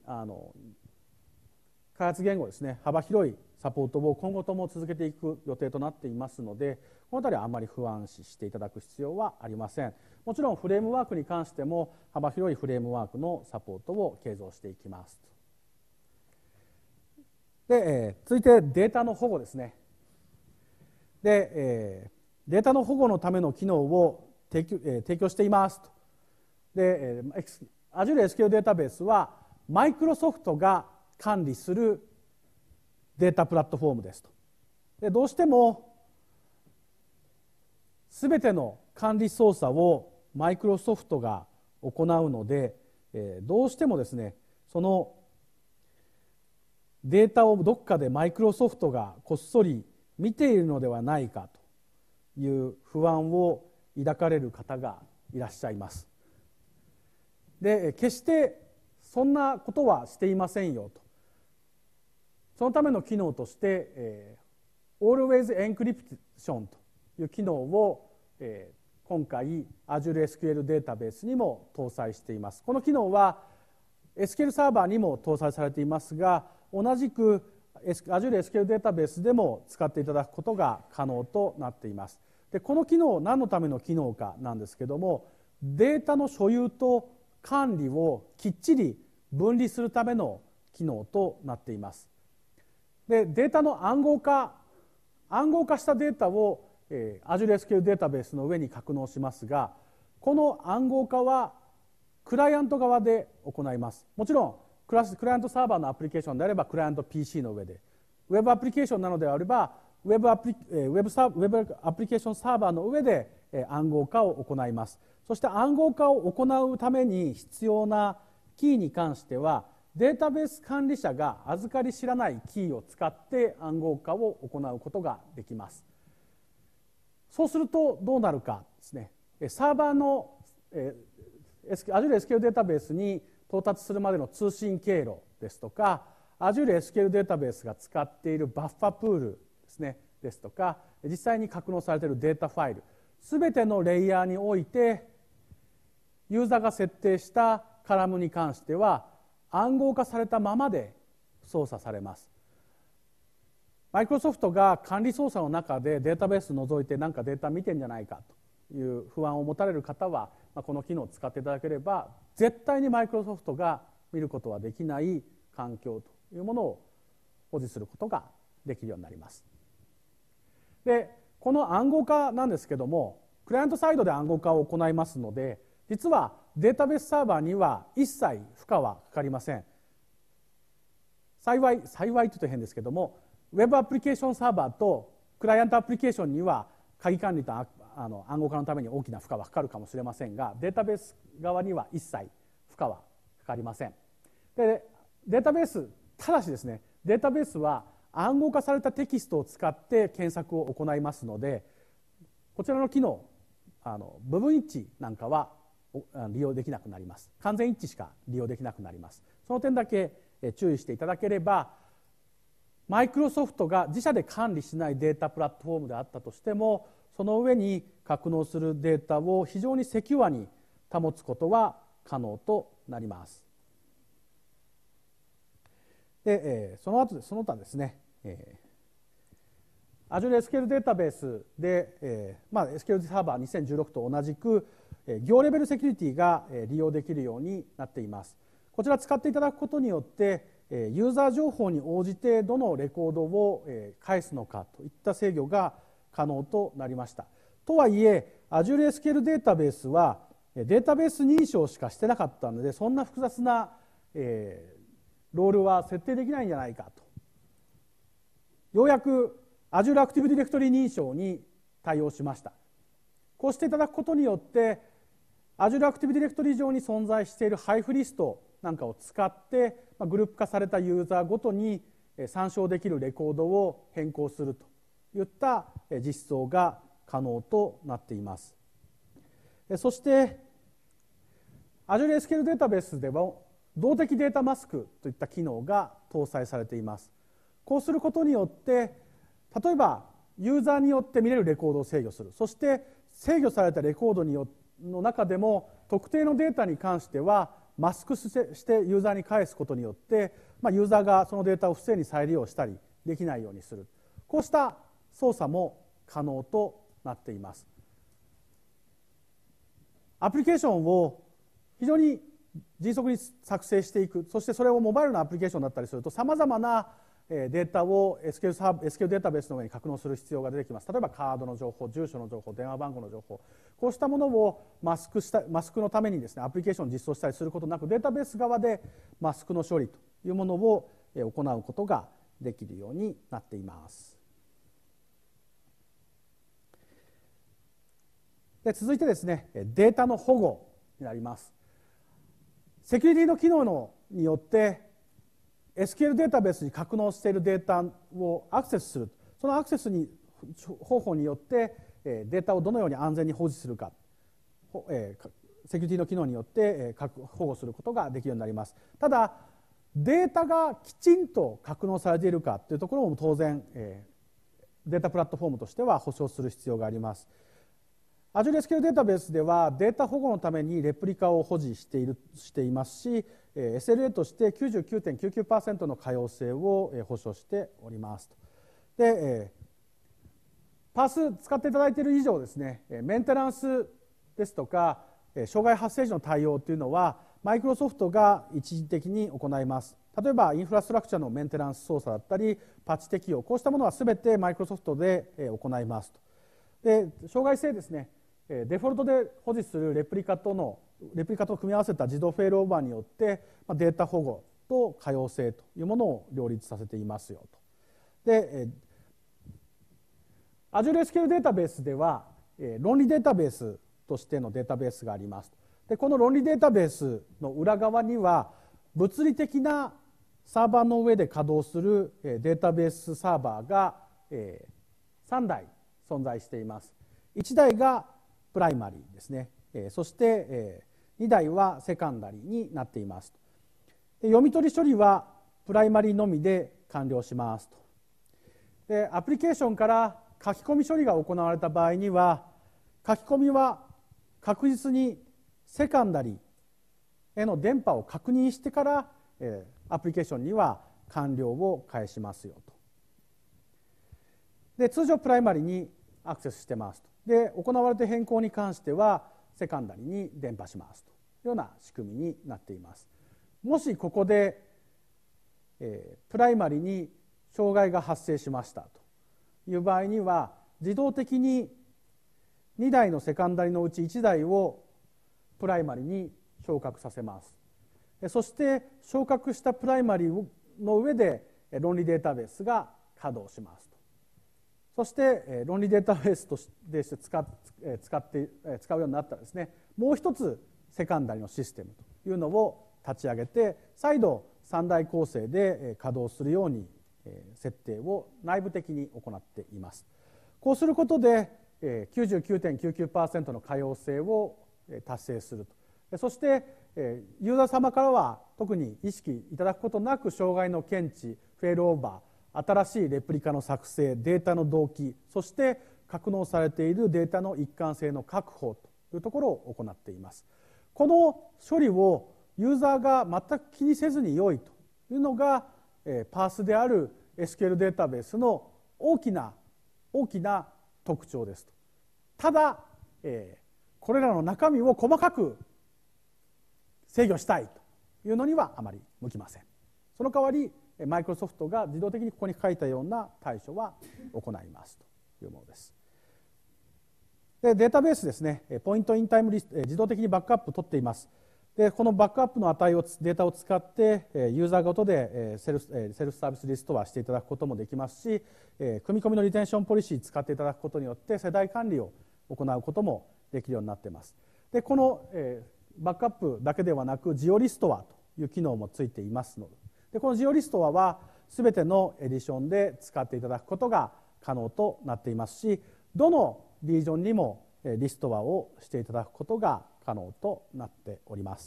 開発言語ですね、幅広いサポートを今後とも続けていく予定となっていますので、このあたりはあまり不安視していただく必要はありません。もちろんフレームワークに関しても幅広いフレームワークのサポートを継続していきます。で続いてデータの保護ですね。でデータの保護のための機能を提供していますと。で Azure SQL データベースはマイクロソフトが管理するデータプラットフォームですと。でどうしてもすべての管理操作をマイクロソフトが行うので、どうしてもですね、そのデータをどっかでマイクロソフトがこっそり見ているのではないかという不安を抱かれる方がいらっしゃいます。で、決してそんなことはしていませんよと。そのための機能として、Always Encryption という機能を、今回 Azure SQL データベースにも搭載しています。この機能は SQL サーバーにも搭載されていますが、同じく Azure SQL データベースでも使っていただくことが可能となっています。で、この機能、何のための機能かなんですけども、データの所有と管理をきっちり分離するための機能となっています。で、データの暗号化したデータを、Azure SQL データベースの上に格納しますが、この暗号化はクライアント側で行います。もちろんクライアントサーバーのアプリケーションであればクライアント PC の上で、ウェブアプリケーションなのであればウェブアプリケーションサーバーの上で暗号化を行います。そして暗号化を行うために必要なキーに関しては、データベース管理者が預かり知らないキーを使って暗号化を行うことができます。そうするとどうなるかですね、サーバーの Azure SQL データベースに到達するまでの通信経路ですとか、Azure SQL データベースが使っているバッファプールですね、ですとか、実際に格納されているデータファイル、すべてのレイヤーにおいてユーザーが設定したカラムに関しては暗号化されたままで操作されます。マイクロソフトが管理操作の中でデータベースを除いて何かデータ見てんじゃないかという不安を持たれる方は、この機能を使っていただければ絶対にマイクロソフトが見ることはできない環境というものを保持することができるようになります。で、この暗号化なんですけども、クライアントサイドで暗号化を行いますので、実はデータベースサーバーには一切負荷はかかりません。幸いと言うと変ですけども、ウェブアプリケーションサーバーとクライアントアプリケーションには鍵管理と暗号化のために大きな負荷はかかるかもしれませんが、データベース側には一切負荷はかかりません。で、データベース、ただしですね、データベースは暗号化されたテキストを使って検索を行いますので、こちらの機能、部分一致なんかは利用できなくなります。完全一致しか利用できなくなります。その点だけ注意していただければ、マイクロソフトが自社で管理しないデータプラットフォームであったとしても、その上に格納するデータを非常にセキュアに保つことは可能となります。で、その他ですね、Azure SQL データベースで、SQL サーバー2016と同じく行レベルセキュリティが利用できるようになっています。こちら使っていただくことによってユーザー情報に応じてどのレコードを返すのかといった制御が可能となりました。とはいえ Azure SQL データベースはデータベース認証しかしてなかったので、そんな複雑なロールは設定できないんじゃないかと、ようやく Azure Active Directory 認証に対応しました。こうしていただくことによって Azure Active Directory 上に存在している配布リストなんかを使ってグループ化されたユーザーごとに参照できるレコードを変更するといった実装が可能となっています。そして Azure SQL データベースでも動的データマスクといった機能が搭載されています。こうすることによって例えばユーザーによって見れるレコードを制御する、そして制御されたレコードの中でも特定のデータに関してはマスクしてユーザーに返すことによって、ユーザーがそのデータを不正に再利用したりできないようにする、こうした操作も可能となっています。アプリケーションを非常に迅速に作成していく、そしてそれをモバイルのアプリケーションだったりするとさまざまなデータを SQL データベースの上に格納する必要が出てきます。例えばカードの情報、住所の情報、電話番号の情報、こうしたものをマスクのためにですね、アプリケーションを実装したりすることなく、データベース側でマスクの処理というものを行うことができるようになっています。 で続いてですね、データの保護になります。セキュリティの機能によって SQL データベースに格納しているデータをアクセスする、そのアクセス方法によってデータをどのように安全に保持するか、セキュリティの機能によって保護することができるようになります。ただデータがきちんと格納されているかというところも当然データプラットフォームとしては保証する必要があります。Azure SQL データベースではデータ保護のためにレプリカを保持していますし、SLA として 99.99% の可用性を保証しております。で、パース使っていただいている以上ですね、メンテナンスですとか障害発生時の対応というのはマイクロソフトが一時的に行います。例えばインフラストラクチャのメンテナンス操作だったりパッチ適用、こうしたものは全てマイクロソフトで行いますと。で障害性ですね、デフォルトで保持するレプリカと組み合わせた自動フェイルオーバーによってデータ保護と可用性というものを両立させていますよと。で Azure SQL データベースでは論理データベースとしてのデータベースがあります。でこの論理データベースの裏側には物理的なサーバーの上で稼働するデータベースサーバーが3台存在しています。1台がプライマリーですね。そして2台はセカンダリーになっています。で読み取り処理はプライマリーのみで完了しますと。でアプリケーションから書き込み処理が行われた場合には書き込みは確実にセカンダリーへの電波を確認してからアプリケーションには完了を返しますよと。で通常プライマリにアクセスしてますと。で行われた変更に関してはセカンダリに伝播しますというような仕組みになっています。もしここでプライマリに障害が発生しましたという場合には自動的に2台のセカンダリのうち1台をプライマリに昇格させます。そして昇格したプライマリの上で論理データベースが稼働しますと。そして論理データベースとして使うようになったらですね、もう一つセカンダリのシステムというのを立ち上げて再度3台構成で稼働するように設定を内部的に行っています。こうすることで 99.99% の可用性を達成すると。そしてユーザー様からは特に意識いただくことなく障害の検知、フェイルオーバー、新しいレプリカの作成、データの同期、そして格納されているデータの一貫性の確保というところを行っています。この処理をユーザーが全く気にせずに良いというのがパースである SQL データベースの大きな特徴ですと。ただこれらの中身を細かく制御したいというのにはあまり向きません。その代わりマイクロソフトが自動的にここに書いたような対処は行いますというものです。でデータベースですね、ポイントインタイムリスト、自動的にバックアップを取っています。でこのバックアップのデータを使ってユーザーごとでセルフサービスリストはしていただくこともできますし、組み込みのリテンションポリシー使っていただくことによって世代管理を行うこともできるようになっています。でこのバックアップだけではなくジオリストアという機能もついていますので、このジオリストアは全てのエディションで使っていただくことが可能となっていますし、どのリージョンにもリストアをしていただくことが可能となっております。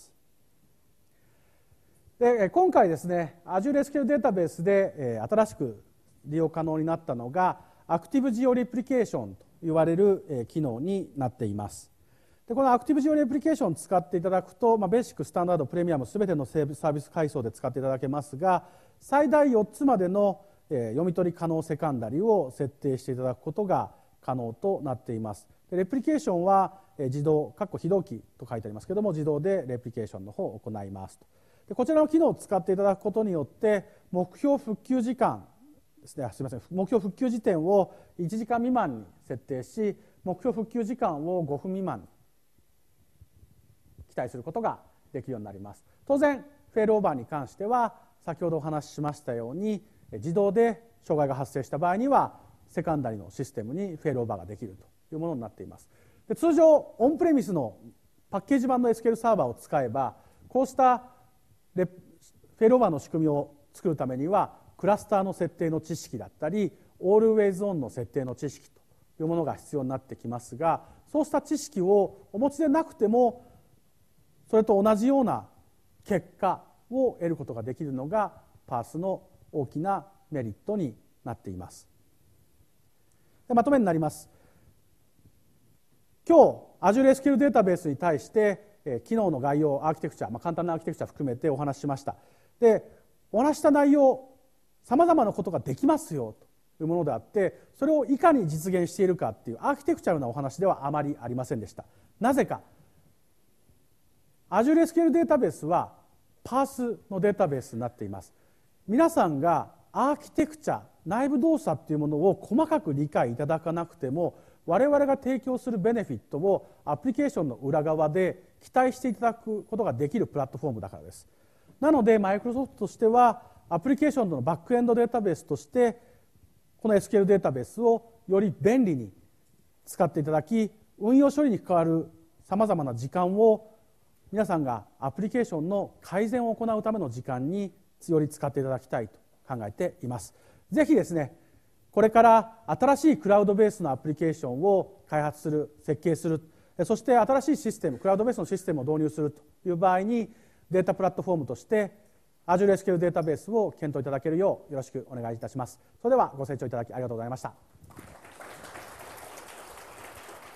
で今回ですね Azure SQL データベースで新しく利用可能になったのがアクティブジオレプリケーションと言われる機能になっています。でこのアクティブジオレプリケーションを使っていただくと、ベーシック、スタンダード、プレミアム全てのサービス階層で使っていただけますが、最大4つまでの読み取り可能セカンダリを設定していただくことが可能となっています。でレプリケーションは自動非同期と書いてありますけれども、自動でレプリケーションの方を行いますと。でこちらの機能を使っていただくことによって目標復旧時間ですね、目標復旧時点を1時間未満に設定し、目標復旧時間を5分未満に期待することができるようになります。当然フェイルオーバーに関しては先ほどお話ししましたように自動で障害が発生した場合にはセカンダリのシステムにフェイルオーバーができるというものになっています。 通常オンプレミスのパッケージ版の SQL サーバーを使えば、こうしたフェイルオーバーの仕組みを作るためにはクラスターの設定の知識だったりオールウェイズオンの設定の知識というものが必要になってきますが、そうした知識をお持ちでなくてもそれと同じような結果を得ることができるのがパースの大きなメリットになっています。でまとめになります。今日 Azure SQL データベースに対して機能の概要、アーキテクチャ、簡単なアーキテクチャ含めてお話ししました。でお話した内容、さまざまなことができますよというものであって、それをいかに実現しているかっていうアーキテクチャルなお話ではあまりありませんでした。なぜか Azure SQL データベースはパースのデータベースになっています。皆さんがアーキテクチャ、内部動作っていうものを細かく理解いただかなくても、我々が提供するベネフィットをアプリケーションの裏側で期待していただくことができるプラットフォームだからです。なのでマイクロソフトとしてはアプリケーションのバックエンドデータベースとしてこの SQL データベースをより便利に使っていただき、運用処理に関わるさまざまな時間を皆さんがアプリケーションの改善を行うための時間により使っていただきたいと考えています。ぜひですね、これから新しいクラウドベースのアプリケーションを開発する、設計する、そして新しいシステム、クラウドベースのシステムを導入するという場合にデータプラットフォームとして Azure SQL データベースを検討いただけるようよろしくお願いいたします。それではご清聴いただきありがとうございました。